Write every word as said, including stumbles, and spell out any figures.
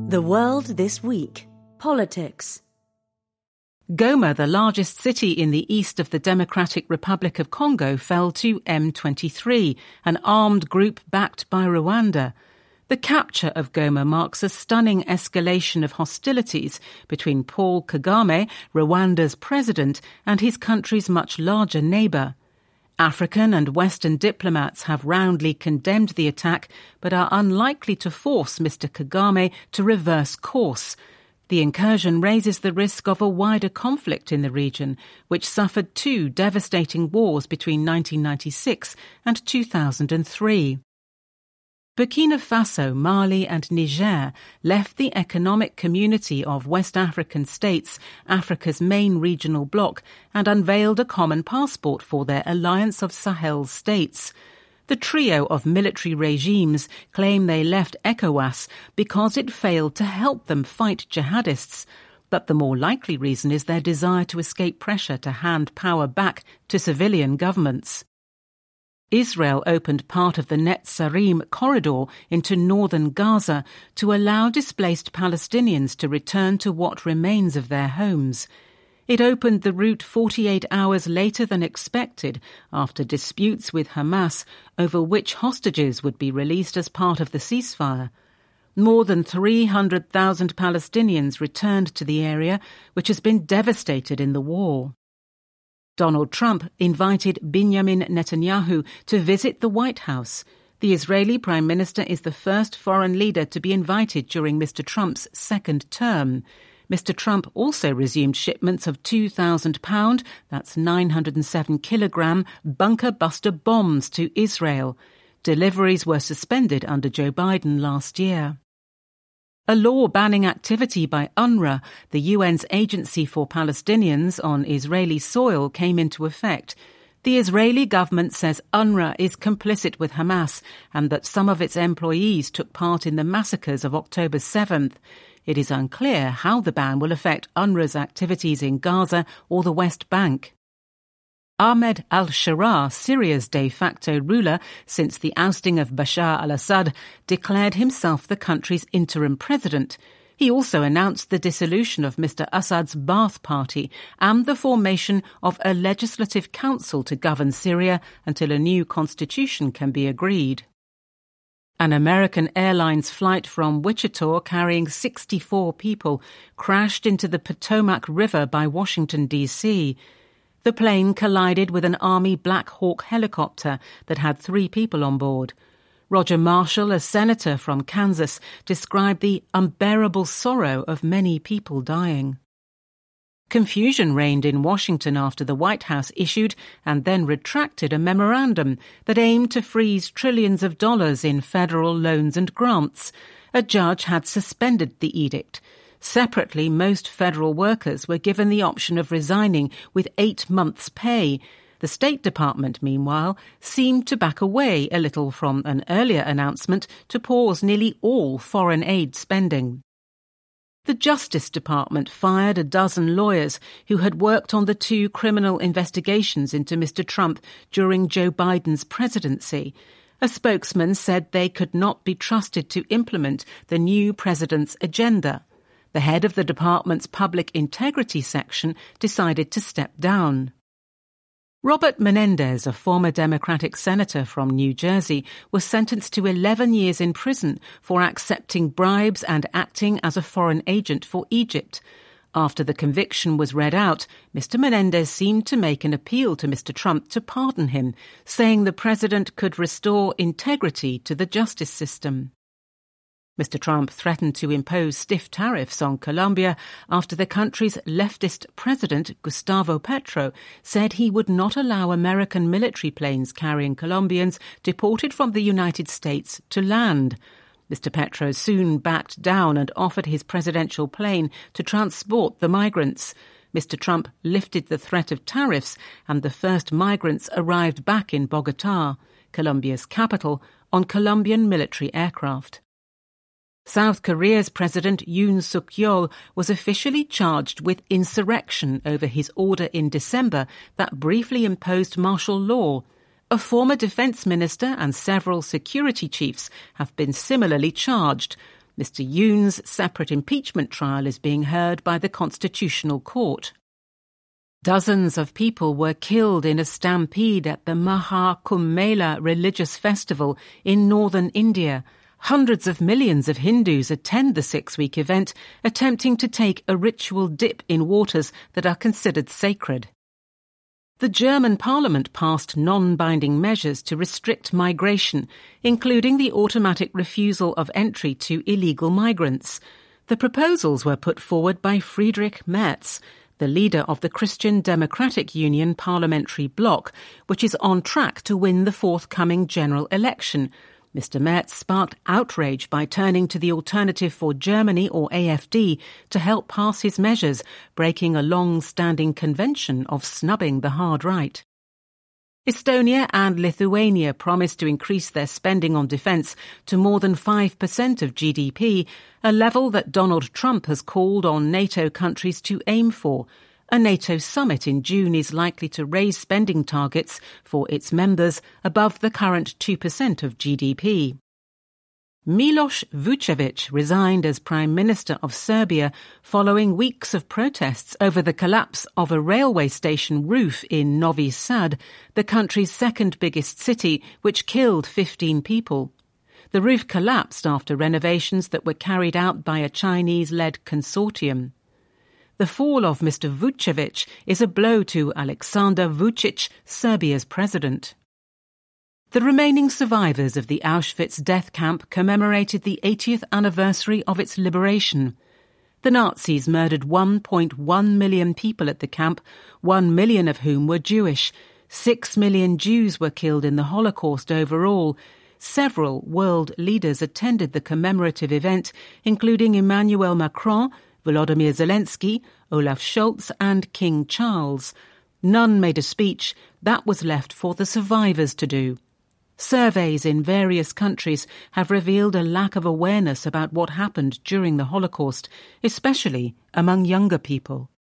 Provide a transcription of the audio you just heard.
The World This Week. Politics. Goma, the largest city in the east of the Democratic Republic of Congo, fell to M twenty-three, an armed group backed by Rwanda. The capture of Goma marks a stunning escalation of hostilities between Paul Kagame, Rwanda's president, and his country's much larger neighbour. African and Western diplomats have roundly condemned the attack, but are unlikely to force Mister Kagame to reverse course. The incursion raises the risk of a wider conflict in the region, which suffered two devastating wars between nineteen ninety-six and two thousand three. Burkina Faso, Mali and Niger left the Economic Community of West African States, Africa's main regional bloc, and unveiled a common passport for their alliance of Sahel states. The trio of military regimes claim they left ECOWAS because it failed to help them fight jihadists, but the more likely reason is their desire to escape pressure to hand power back to civilian governments. Israel opened part of the Netzarim corridor into northern Gaza to allow displaced Palestinians to return to what remains of their homes. It opened the route forty-eight hours later than expected after disputes with Hamas over which hostages would be released as part of the ceasefire. More than three hundred thousand Palestinians returned to the area, which has been devastated in the war. Donald Trump invited Benjamin Netanyahu to visit the White House. The Israeli Prime Minister is the first foreign leader to be invited during Mister Trump's second term. Mister Trump also resumed shipments of two thousand pound, that's nine hundred seven kilogram, bunker-buster bombs to Israel. Deliveries were suspended under Joe Biden last year. A law banning activity by UNRWA, the U N's agency for Palestinians on Israeli soil, came into effect. The Israeli government says UNRWA is complicit with Hamas and that some of its employees took part in the massacres of October seventh. It is unclear how the ban will affect UNRWA's activities in Gaza or the West Bank. Ahmed al-Sharaa, Syria's de facto ruler since the ousting of Bashar al-Assad, declared himself the country's interim president. He also announced the dissolution of Mister Assad's Ba'ath Party and the formation of a legislative council to govern Syria until a new constitution can be agreed. An American Airlines flight from Wichita carrying sixty-four people crashed into the Potomac River by Washington, D C The plane collided with an Army Black Hawk helicopter that had three people on board. Roger Marshall, a senator from Kansas, described the unbearable sorrow of many people dying. Confusion reigned in Washington after the White House issued and then retracted a memorandum that aimed to freeze trillions of dollars in federal loans and grants. A judge had suspended the edict. Separately, most federal workers were given the option of resigning with eight months' pay. The State Department, meanwhile, seemed to back away a little from an earlier announcement to pause nearly all foreign aid spending. The Justice Department fired a dozen lawyers who had worked on the two criminal investigations into Mister Trump during Joe Biden's presidency. A spokesman said they could not be trusted to implement the new president's agenda. The head of the department's public integrity section decided to step down. Robert Menendez, a former Democratic senator from New Jersey, was sentenced to eleven years in prison for accepting bribes and acting as a foreign agent for Egypt. After the conviction was read out, Mister Menendez seemed to make an appeal to Mister Trump to pardon him, saying the president could restore integrity to the justice system. Mister Trump threatened to impose stiff tariffs on Colombia after the country's leftist president, Gustavo Petro, said he would not allow American military planes carrying Colombians deported from the United States to land. Mister Petro soon backed down and offered his presidential plane to transport the migrants. Mister Trump lifted the threat of tariffs and the first migrants arrived back in Bogotá, Colombia's capital, on Colombian military aircraft. South Korea's President Yoon Suk-yeol was officially charged with insurrection over his order in December that briefly imposed martial law. A former defense minister and several security chiefs have been similarly charged. Mister Yoon's separate impeachment trial is being heard by the Constitutional Court. Dozens of people were killed in a stampede at the Maha Kumbh Mela religious festival in northern India. Hundreds of millions of Hindus attend the six-week event, attempting to take a ritual dip in waters that are considered sacred. The German parliament passed non-binding measures to restrict migration, including the automatic refusal of entry to illegal migrants. The proposals were put forward by Friedrich Merz, the leader of the Christian Democratic Union parliamentary bloc, which is on track to win the forthcoming general election. Mister Merz sparked outrage by turning to the Alternative for Germany, or A F D, to help pass his measures, breaking a long-standing convention of snubbing the hard right. Estonia and Lithuania promised to increase their spending on defence to more than five percent of G D P, a level that Donald Trump has called on NATO countries to aim for. A NATO summit in June is likely to raise spending targets for its members above the current two percent of G D P. Miloš Vučević resigned as Prime Minister of Serbia following weeks of protests over the collapse of a railway station roof in Novi Sad, the country's second biggest city, which killed fifteen people. The roof collapsed after renovations that were carried out by a Chinese-led consortium. The fall of Mister Vučević is a blow to Aleksandar Vučić, Serbia's president. The remaining survivors of the Auschwitz death camp commemorated the eightieth anniversary of its liberation. The Nazis murdered one point one million people at the camp, one million of whom were Jewish. Six million Jews were killed in the Holocaust overall. Several world leaders attended the commemorative event, including Emmanuel Macron, Volodymyr Zelensky, Olaf Scholz and King Charles. None made a speech. That was left for the survivors to do. Surveys in various countries have revealed a lack of awareness about what happened during the Holocaust, especially among younger people.